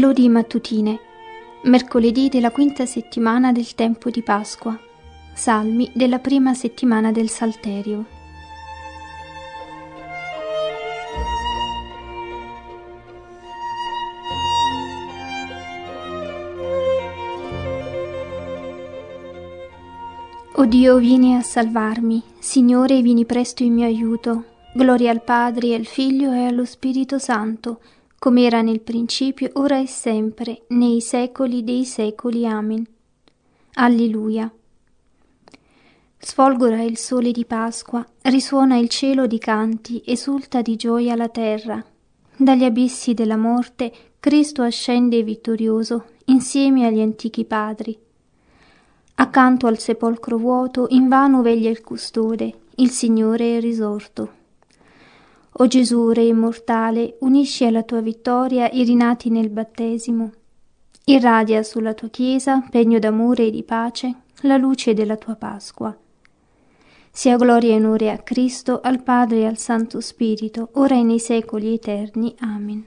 Lodi mattutine, mercoledì della quinta settimana del tempo di Pasqua, salmi della prima settimana del Salterio. O Dio, vieni a salvarmi, Signore, vieni presto in mio aiuto. Gloria al Padre, al Figlio e allo Spirito Santo, come era nel principio, ora e sempre, nei secoli dei secoli. Amen. Alleluia. Sfolgora il sole di Pasqua, risuona il cielo di canti, esulta di gioia la terra. Dagli abissi della morte Cristo ascende vittorioso, insieme agli antichi padri. Accanto al sepolcro vuoto invano veglia il custode, il Signore è risorto. O Gesù, Re immortale, unisci alla tua vittoria i rinati nel battesimo. Irradia sulla tua Chiesa, pregno d'amore e di pace, la luce della tua Pasqua. Sia gloria e onore a Cristo, al Padre e al Santo Spirito, ora e nei secoli eterni. Amen.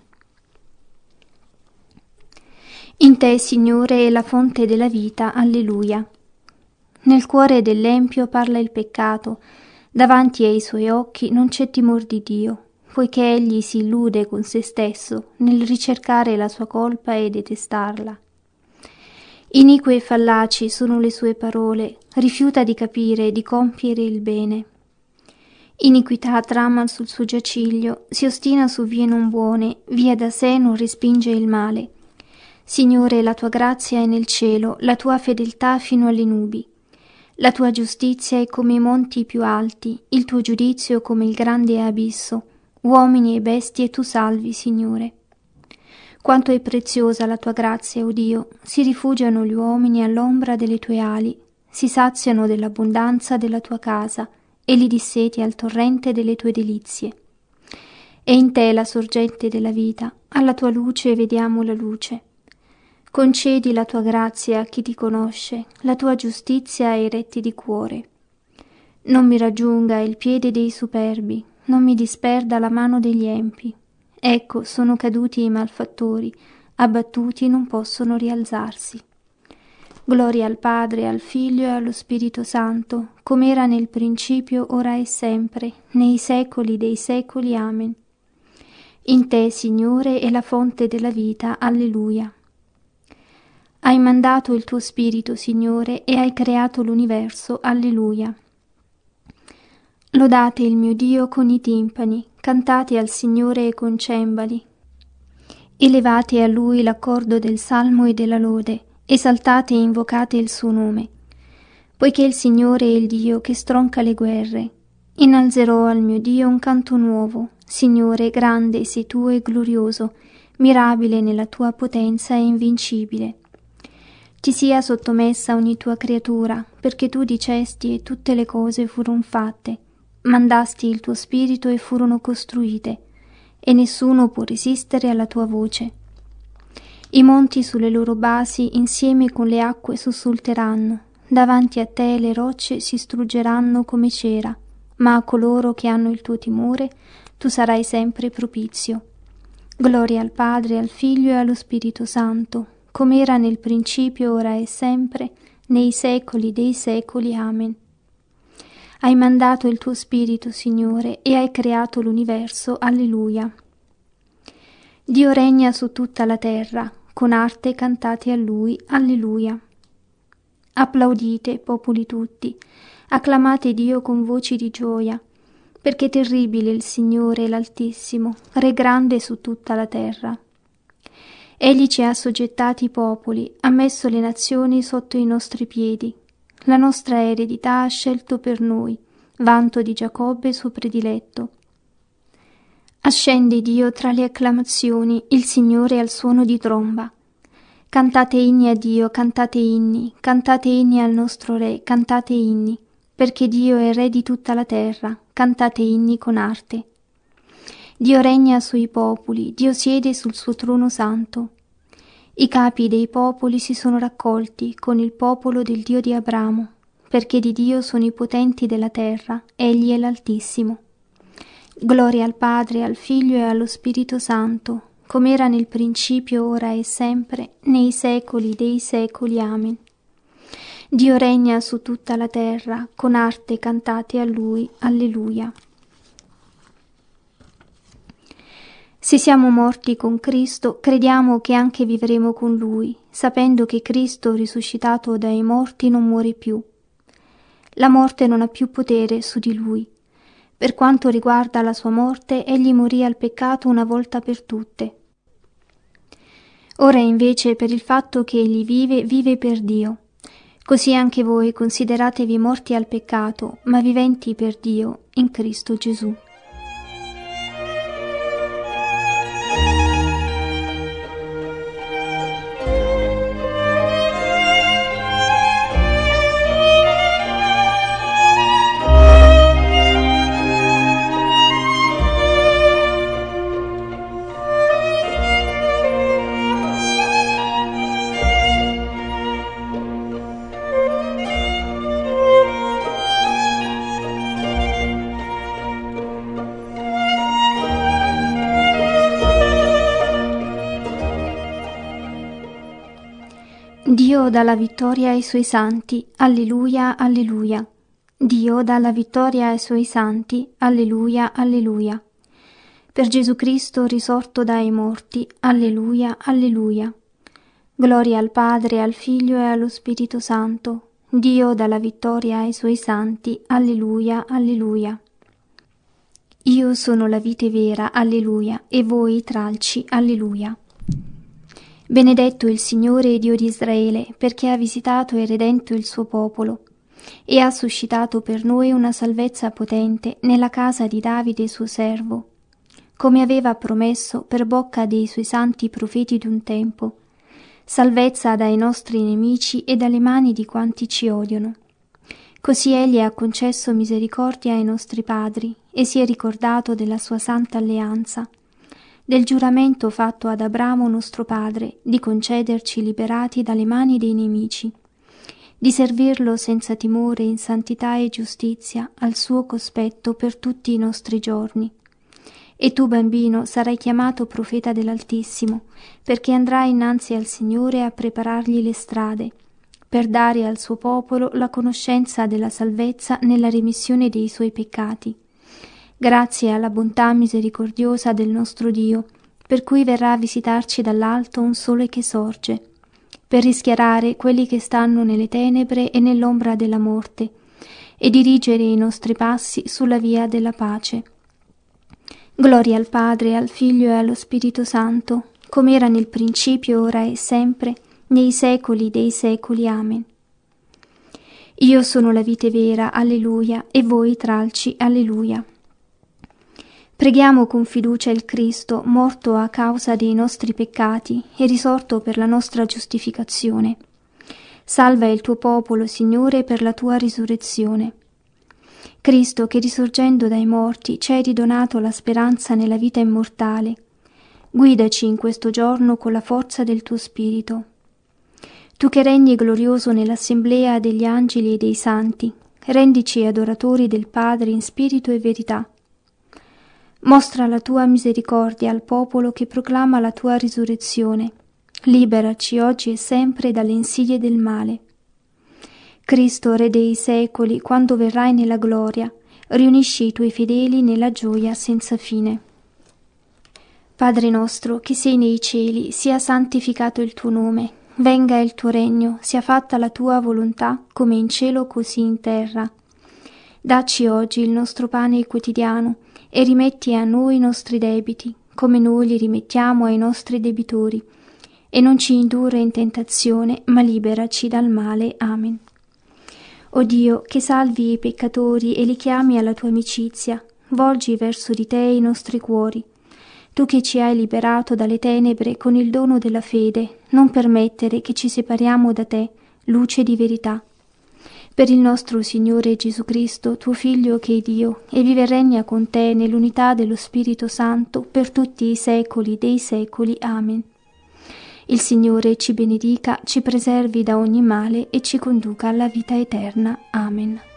In te, Signore, è la fonte della vita. Alleluia. Nel cuore dell'empio parla il peccato, davanti ai suoi occhi non c'è timor di Dio, poiché egli si illude con se stesso nel ricercare la sua colpa e detestarla. Inique e fallaci sono le sue parole, rifiuta di capire e di compiere il bene. Iniquità trama sul suo giaciglio, si ostina su vie non buone, via da sé non respinge il male. Signore, la tua grazia è nel cielo, la tua fedeltà fino alle nubi. La tua giustizia è come i monti più alti, il tuo giudizio come il grande abisso. Uomini e bestie tu salvi, Signore. Quanto è preziosa la tua grazia, o Dio! Si rifugiano gli uomini all'ombra delle tue ali, si saziano dell'abbondanza della tua casa e li disseti al torrente delle tue delizie. È in te la sorgente della vita, alla tua luce vediamo la luce. Concedi la tua grazia a chi ti conosce, la tua giustizia ai retti di cuore. Non mi raggiunga il piede dei superbi, non mi disperda la mano degli empi. Ecco, sono caduti i malfattori, abbattuti non possono rialzarsi. Gloria al Padre, al Figlio e allo Spirito Santo, come era nel principio, ora e sempre, nei secoli dei secoli. Amen. In te, Signore, è la fonte della vita. Alleluia. Hai mandato il tuo Spirito, Signore, e hai creato l'universo. Alleluia. Lodate il mio Dio con i timpani, cantate al Signore con cembali. Elevate a Lui l'accordo del salmo e della lode, esaltate e invocate il suo nome. Poiché il Signore è il Dio che stronca le guerre, innalzerò al mio Dio un canto nuovo. Signore, grande sei tu e glorioso, mirabile nella tua potenza e invincibile. Ti sia sottomessa ogni tua creatura, perché tu dicesti e tutte le cose furono fatte. Mandasti il tuo spirito e furono costruite, e nessuno può resistere alla tua voce. I monti sulle loro basi insieme con le acque sussulteranno, davanti a te le rocce si struggeranno come cera, ma a coloro che hanno il tuo timore tu sarai sempre propizio. Gloria al Padre, al Figlio e allo Spirito Santo, come era nel principio, ora e sempre, nei secoli dei secoli. Amen. Hai mandato il tuo Spirito, Signore, e hai creato l'universo. Alleluia. Dio regna su tutta la terra, con arte cantate a Lui. Alleluia. Applaudite, popoli tutti, acclamate Dio con voci di gioia, perché terribile il Signore l'Altissimo, Re grande su tutta la terra. Egli ci ha assoggettati i popoli, ha messo le nazioni sotto i nostri piedi. La nostra eredità ha scelto per noi, vanto di Giacobbe suo prediletto. Ascende Dio tra le acclamazioni, il Signore al suono di tromba. Cantate inni a Dio, cantate inni al nostro Re, cantate inni, perché Dio è Re di tutta la terra, cantate inni con arte. Dio regna sui popoli, Dio siede sul suo trono santo. I capi dei popoli si sono raccolti con il popolo del Dio di Abramo, perché di Dio sono i potenti della terra, egli è l'Altissimo. Gloria al Padre, al Figlio e allo Spirito Santo, come era nel principio, ora e sempre, nei secoli dei secoli. Amen. Dio regna su tutta la terra, con arte cantate a Lui. Alleluia. Se siamo morti con Cristo, crediamo che anche vivremo con Lui, sapendo che Cristo, risuscitato dai morti, non muore più. La morte non ha più potere su di Lui. Per quanto riguarda la sua morte, Egli morì al peccato una volta per tutte. Ora invece, per il fatto che Egli vive, vive per Dio. Così anche voi consideratevi morti al peccato, ma viventi per Dio in Cristo Gesù. Dio dà la vittoria ai Suoi santi. Alleluia, alleluia. Dio dà la vittoria ai Suoi santi. Alleluia, alleluia. Per Gesù Cristo risorto dai morti. Alleluia, alleluia. Gloria al Padre, al Figlio e allo Spirito Santo. Dio dà la vittoria ai Suoi santi. Alleluia, alleluia. Io sono la vite vera. Alleluia. E voi i tralci. Alleluia. Benedetto il Signore Dio di Israele, perché ha visitato e redento il suo popolo, e ha suscitato per noi una salvezza potente nella casa di Davide suo servo, come aveva promesso per bocca dei suoi santi profeti d'un tempo, salvezza dai nostri nemici e dalle mani di quanti ci odiano. Così Egli ha concesso misericordia ai nostri padri, e si è ricordato della sua santa alleanza, del giuramento fatto ad Abramo nostro padre, di concederci liberati dalle mani dei nemici, di servirlo senza timore in santità e giustizia al suo cospetto per tutti i nostri giorni. E tu, bambino, sarai chiamato profeta dell'Altissimo, perché andrai innanzi al Signore a preparargli le strade, per dare al suo popolo la conoscenza della salvezza nella remissione dei suoi peccati, grazie alla bontà misericordiosa del nostro Dio, per cui verrà a visitarci dall'alto un sole che sorge, per rischiarare quelli che stanno nelle tenebre e nell'ombra della morte, e dirigere i nostri passi sulla via della pace. Gloria al Padre, al Figlio e allo Spirito Santo, come era nel principio, ora e sempre, nei secoli dei secoli. Amen. Io sono la vite vera. Alleluia. E voi i tralci. Alleluia. Preghiamo con fiducia il Cristo, morto a causa dei nostri peccati e risorto per la nostra giustificazione. Salva il tuo popolo, Signore, per la tua risurrezione. Cristo, che risorgendo dai morti ci hai ridonato la speranza nella vita immortale, guidaci in questo giorno con la forza del tuo Spirito. Tu che regni glorioso nell'assemblea degli angeli e dei santi, rendici adoratori del Padre in spirito e verità. Mostra la tua misericordia al popolo che proclama la tua risurrezione. Liberaci oggi e sempre dalle insidie del male. Cristo, Re dei secoli, quando verrai nella gloria, riunisci i tuoi fedeli nella gioia senza fine. Padre nostro, che sei nei cieli, sia santificato il tuo nome. Venga il tuo regno, sia fatta la tua volontà, come in cielo così in terra. Dacci oggi il nostro pane quotidiano, e rimetti a noi i nostri debiti, come noi li rimettiamo ai nostri debitori, e non ci indurre in tentazione, ma liberaci dal male. Amen. O Dio, che salvi i peccatori e li chiami alla tua amicizia, volgi verso di te i nostri cuori. Tu che ci hai liberato dalle tenebre con il dono della fede, non permettere che ci separiamo da te, luce di verità. Per il nostro Signore Gesù Cristo, tuo Figlio che è Dio, e vive e regna con te nell'unità dello Spirito Santo per tutti i secoli dei secoli. Amen. Il Signore ci benedica, ci preservi da ogni male e ci conduca alla vita eterna. Amen.